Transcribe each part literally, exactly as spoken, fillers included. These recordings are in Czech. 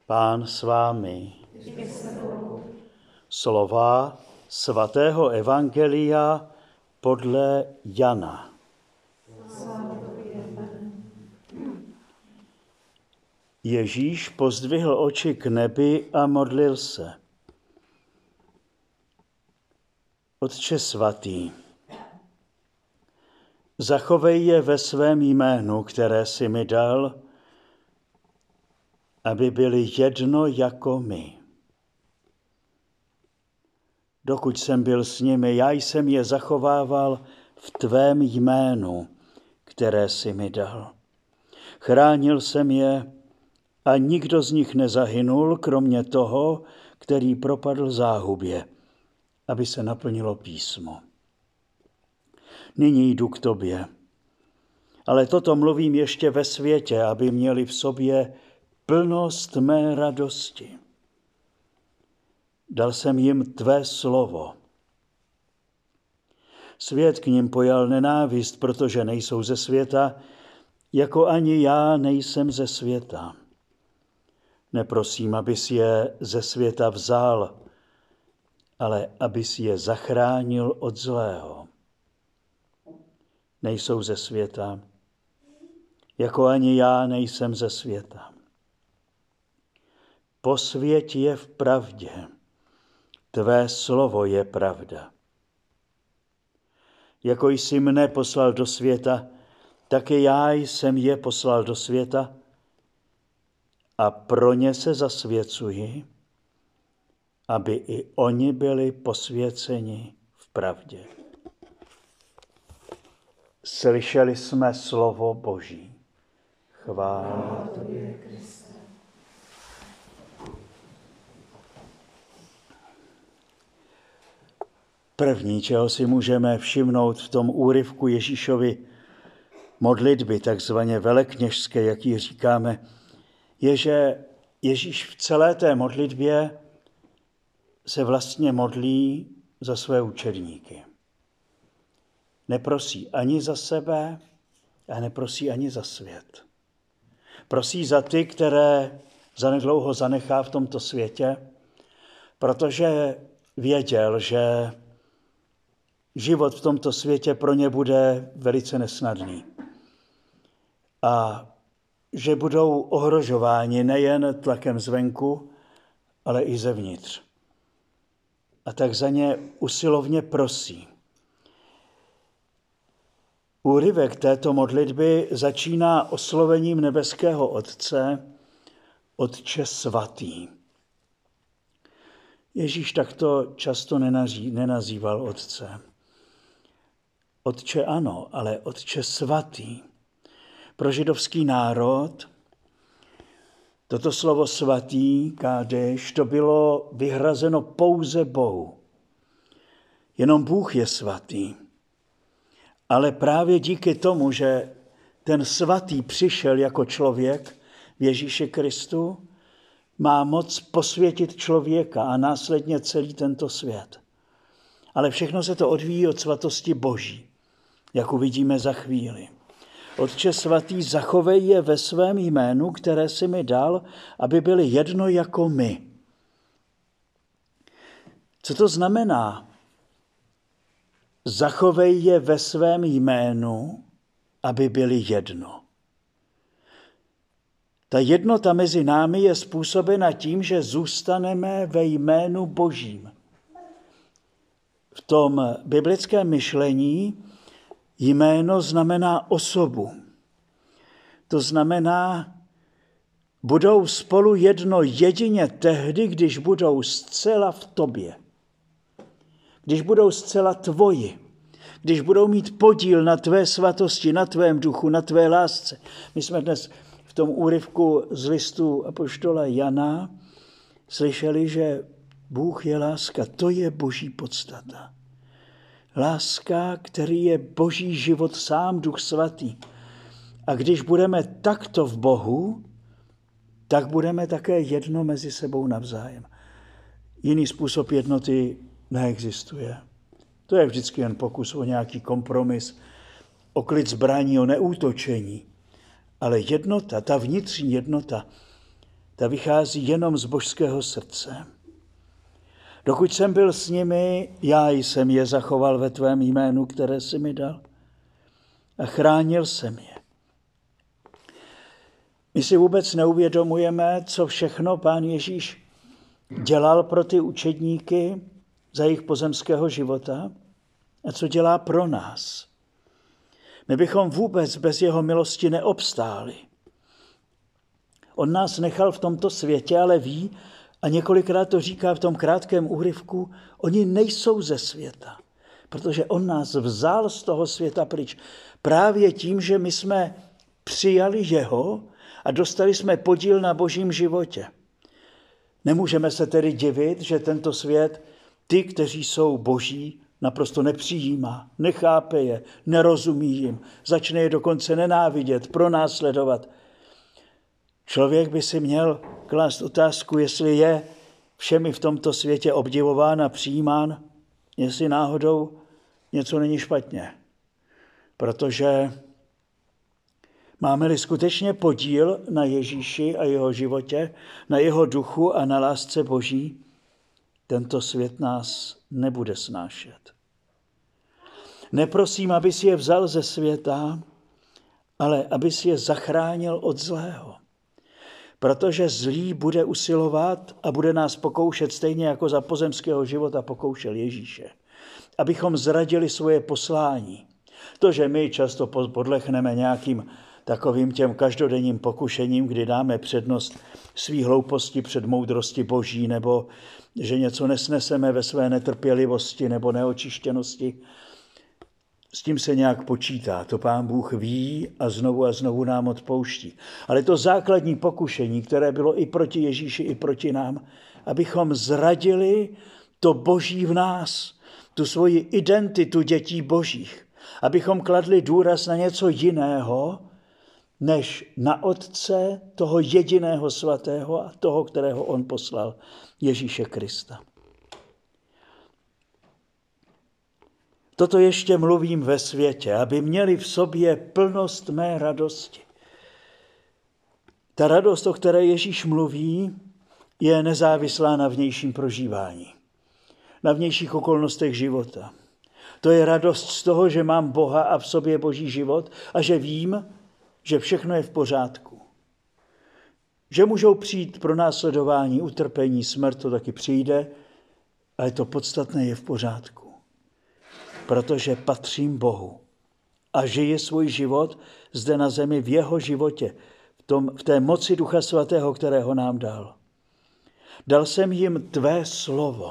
Pán s vámi. Slova svatého evangelia podle Jana. Ježíš pozdvihl oči k nebi a modlil se. Otče svatý, zachovej je ve svém jménu, které jsi mi dal, aby byli jedno jako my. Dokud jsem byl s nimi, já jsem je zachovával v tvém jménu, které jsi mi dal. Chránil jsem je a nikdo z nich nezahynul, kromě toho, který propadl záhubě, aby se naplnilo písmo. Nyní jdu k tobě, ale toto mluvím ještě ve světě, aby měli v sobě plnost mé radosti. Dal jsem jim tvé slovo. Svět k nim pojal nenávist, protože nejsou ze světa, jako ani já nejsem ze světa. Neprosím, abys je ze světa vzal, ale abys je zachránil od zlého. Nejsou ze světa, jako ani já nejsem ze světa. Posvěť je v pravdě, tvé slovo je pravda. Jako jsi mne poslal do světa, také já jsem je poslal do světa a pro ně se zasvěcuji, aby i oni byli posvěceni v pravdě. Slyšeli jsme slovo Boží. Chvála tobě, Kriste. První, čeho si můžeme všimnout v tom úryvku Ježíšovy modlitby, takzvaně velekněžské, jak ji říkáme, je, že Ježíš v celé té modlitbě se vlastně modlí za své učedníky. Neprosí ani za sebe a neprosí ani za svět. Prosí za ty, které zanedlouho zanechá v tomto světě, protože věděl, že život v tomto světě pro ně bude velice nesnadný. A že budou ohrožováni nejen tlakem zvenku, ale i zevnitř. A tak za ně usilovně prosí. Úryvek této modlitby začíná oslovením nebeského Otce, Otče svatý. Ježíš takto často nenaří, nenazýval Otce. Otče ano, ale Otče svatý. Pro židovský národ toto slovo svatý, kádež, to bylo vyhrazeno pouze Bohu. Jenom Bůh je svatý. Ale právě díky tomu, že ten svatý přišel jako člověk v Ježíši Kristu, má moc posvětit člověka a následně celý tento svět. Ale všechno se to odvíjí od svatosti Boží, jak uvidíme za chvíli. Otče svatý, zachovej je ve svém jménu, které jsi mi dal, aby byli jedno jako my. Co to znamená? Zachovej je ve svém jménu, aby byli jedno. Ta jednota mezi námi je způsobena tím, že zůstaneme ve jménu Božím. V tom biblickém myšlení jméno znamená osobu. To znamená, budou spolu jedno jedině tehdy, když budou zcela v tobě. Když budou zcela tvoji. Když budou mít podíl na tvé svatosti, na tvém duchu, na tvé lásce. My jsme dnes v tom úryvku z listu apoštola Jana slyšeli, že Bůh je láska. To je Boží podstata. Láska, který je Boží život sám, Duch svatý. A když budeme takto v Bohu, tak budeme také jedno mezi sebou navzájem. Jiný způsob jednoty neexistuje. To je vždycky jen pokus o nějaký kompromis, o klid zbraní, o neútočení. Ale jednota, ta vnitřní jednota, ta vychází jenom z božského srdce. Dokud jsem byl s nimi, já jsem je zachoval ve tvém jménu, které jsi mi dal. A chránil jsem je. My si vůbec neuvědomujeme, co všechno Pán Ježíš dělal pro ty učedníky za jejich pozemského života a co dělá pro nás. My bychom vůbec bez jeho milosti neobstáli. On nás nechal v tomto světě, ale ví, a několikrát to říká v tom krátkém úryvku, oni nejsou ze světa, protože on nás vzal z toho světa pryč. Právě tím, že my jsme přijali jeho a dostali jsme podíl na božím životě. Nemůžeme se tedy divit, že tento svět, ty, kteří jsou boží, naprosto nepřijímá, nechápe je, nerozumí jim, začne je dokonce nenávidět, pronásledovat. Člověk by si měl klást otázku, jestli je všemi v tomto světě obdivován a přijímán, jestli náhodou něco není špatně. Protože máme-li skutečně podíl na Ježíši a jeho životě, na jeho duchu a na lásce Boží, tento svět nás nebude snášet. Neprosím, aby si je vzal ze světa, ale aby si je zachránil od zlého. Protože zlý bude usilovat a bude nás pokoušet stejně jako za pozemského života pokoušel Ježíše. Abychom zradili svoje poslání. To, že my často podlechneme nějakým takovým těm každodenním pokušením, kdy dáme přednost svý hlouposti před moudrosti Boží, nebo že něco nesneseme ve své netrpělivosti nebo neočištěnosti, s tím se nějak počítá. To Pán Bůh ví a znovu a znovu nám odpouští. Ale to základní pokušení, které bylo i proti Ježíši, i proti nám, abychom zradili to Boží v nás, tu svoji identitu dětí Božích, abychom kladli důraz na něco jiného, než na Otce toho jediného svatého a toho, kterého on poslal, Ježíše Krista. Toto ještě mluvím ve světě, aby měli v sobě plnost mé radosti. Ta radost, o které Ježíš mluví, je nezávislá na vnějším prožívání, na vnějších okolnostech života. To je radost z toho, že mám Boha a v sobě Boží život a že vím, že všechno je v pořádku. Že můžou přijít pronásledování, utrpení, smrt, to taky přijde, ale to podstatné je v pořádku. Protože patřím Bohu a žije svůj život zde na zemi v jeho životě, v, tom, v té moci Ducha Svatého, kterého nám dal. Dal jsem jim tvé slovo.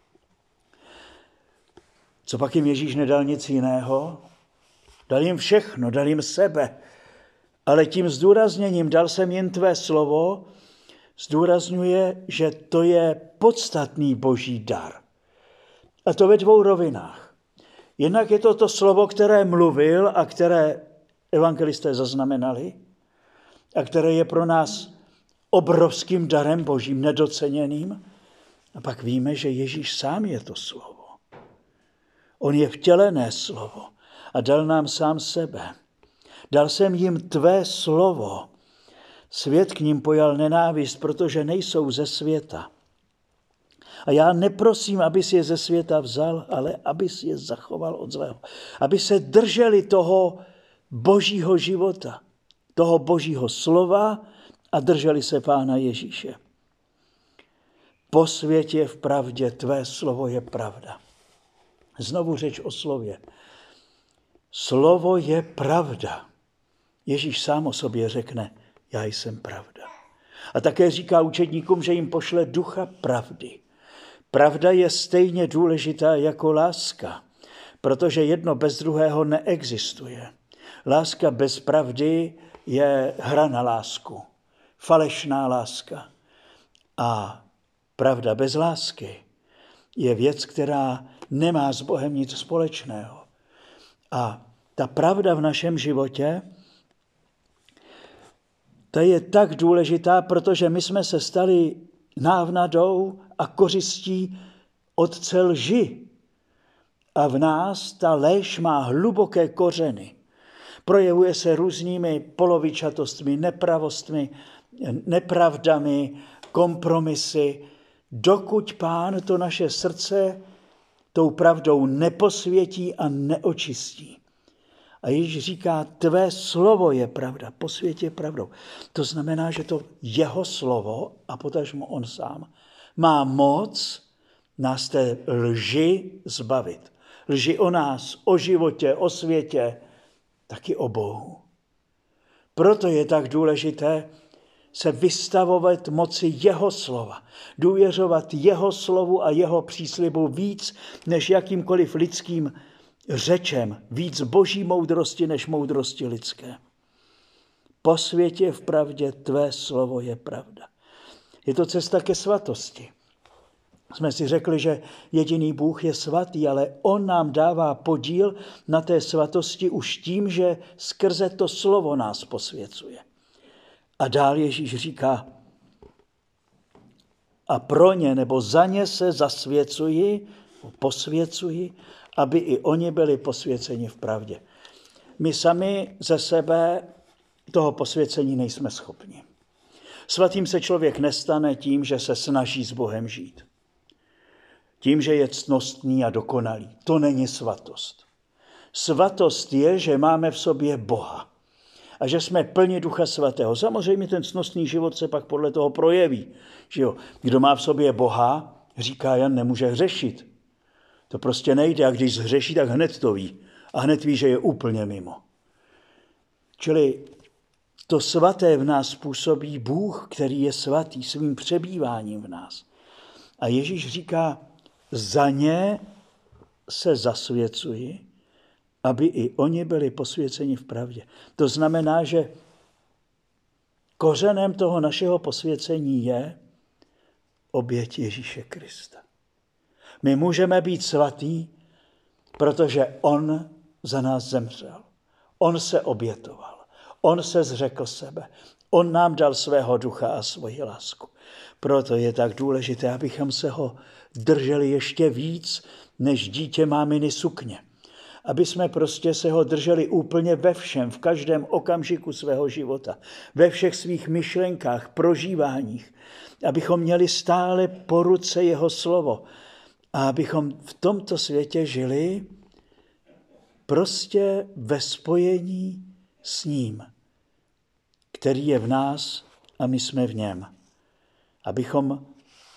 Co pak jim Ježíš nedal nic jiného? Dal jim všechno, dal jim sebe. Ale tím zdůrazněním dal jsem jim tvé slovo, zdůrazňuje, že to je podstatný Boží dar. A to ve dvou rovinách. Jednak je to to slovo, které mluvil a které evangelisté zaznamenali a které je pro nás obrovským darem Božím, nedoceněným. A pak víme, že Ježíš sám je to slovo. On je vtělené slovo a dal nám sám sebe. Dal jsem jim tvé slovo. Svět k ním pojal nenávist, protože nejsou ze světa. A já neprosím, aby si je ze světa vzal, ale aby si je zachoval od zlého. Aby se drželi toho Božího života, toho Božího slova a drželi se Pána Ježíše. Posvěť je v pravdě, tvé slovo je pravda. Znovu řeč o slově. Slovo je pravda. Ježíš sám o sobě řekne, já jsem pravda. A také říká učedníkům, že jim pošle ducha pravdy. Pravda je stejně důležitá jako láska, protože jedno bez druhého neexistuje. Láska bez pravdy je hra na lásku, falešná láska. A pravda bez lásky je věc, která nemá s Bohem nic společného. A ta pravda v našem životě, ta je tak důležitá, protože my jsme se stali návnadou a kořistí otce lži. A v nás ta lež má hluboké kořeny. Projevuje se různými polovičatostmi, nepravostmi, nepravdami, kompromisy, dokud Pán to naše srdce tou pravdou neposvětí a neočistí. A Ježíš říká, tvé slovo je pravda, posvěť je pravdou. To znamená, že to jeho slovo, a potažmo on sám, má moc nás té lži zbavit. Lži o nás, o životě, o světě, taky o Bohu. Proto je tak důležité se vystavovat moci jeho slova, důvěřovat jeho slovu a jeho příslibu víc než jakýmkoliv lidským řečem, víc boží moudrosti než moudrosti lidské. Posvěť je v pravdě, tvé slovo je pravda. Je to cesta ke svatosti. Jsme si řekli, že jediný Bůh je svatý, ale on nám dává podíl na té svatosti už tím, že skrze to slovo nás posvěcuje. A dál Ježíš říká, a pro ně nebo za ně se zasvěcuji, posvěcuji, aby i oni byli posvěceni v pravdě. My sami ze sebe toho posvěcení nejsme schopni. Svatým se člověk nestane tím, že se snaží s Bohem žít. Tím, že je ctnostný a dokonalý. To není svatost. Svatost je, že máme v sobě Boha a že jsme plni Ducha Svatého. Samozřejmě ten ctnostný život se pak podle toho projeví. Že jo? Kdo má v sobě Boha, říká Jan, nemůže hřešit. To prostě nejde a když zhřeší, tak hned to ví. A hned ví, že je úplně mimo. Čili to svaté v nás působí Bůh, který je svatý svým přebýváním v nás. A Ježíš říká, za ně se zasvěcuji, aby i oni byli posvěceni v pravdě. To znamená, že kořenem toho našeho posvěcení je oběť Ježíše Krista. My můžeme být svatý, protože on za nás zemřel. On se obětoval. On se zřekl sebe. On nám dal svého ducha a svoji lásku. Proto je tak důležité, abychom se ho drželi ještě víc, než dítě máminy sukně. Aby jsme prostě se ho drželi úplně ve všem, v každém okamžiku svého života, ve všech svých myšlenkách, prožíváních. Abychom měli stále po ruce jeho slovo. A abychom v tomto světě žili prostě ve spojení s ním, který je v nás a my jsme v něm. Abychom,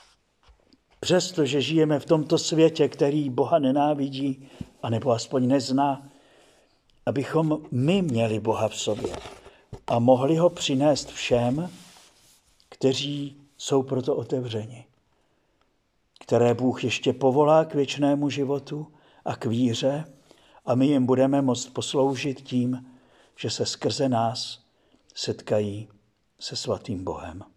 přestože žijeme v tomto světě, který Boha nenávidí, anebo aspoň nezná, abychom my měli Boha v sobě a mohli ho přinést všem, kteří jsou proto otevřeni, které Bůh ještě povolá k věčnému životu a k víře a my jim budeme moct posloužit tím, že se skrze nás setkají se svatým Bohem.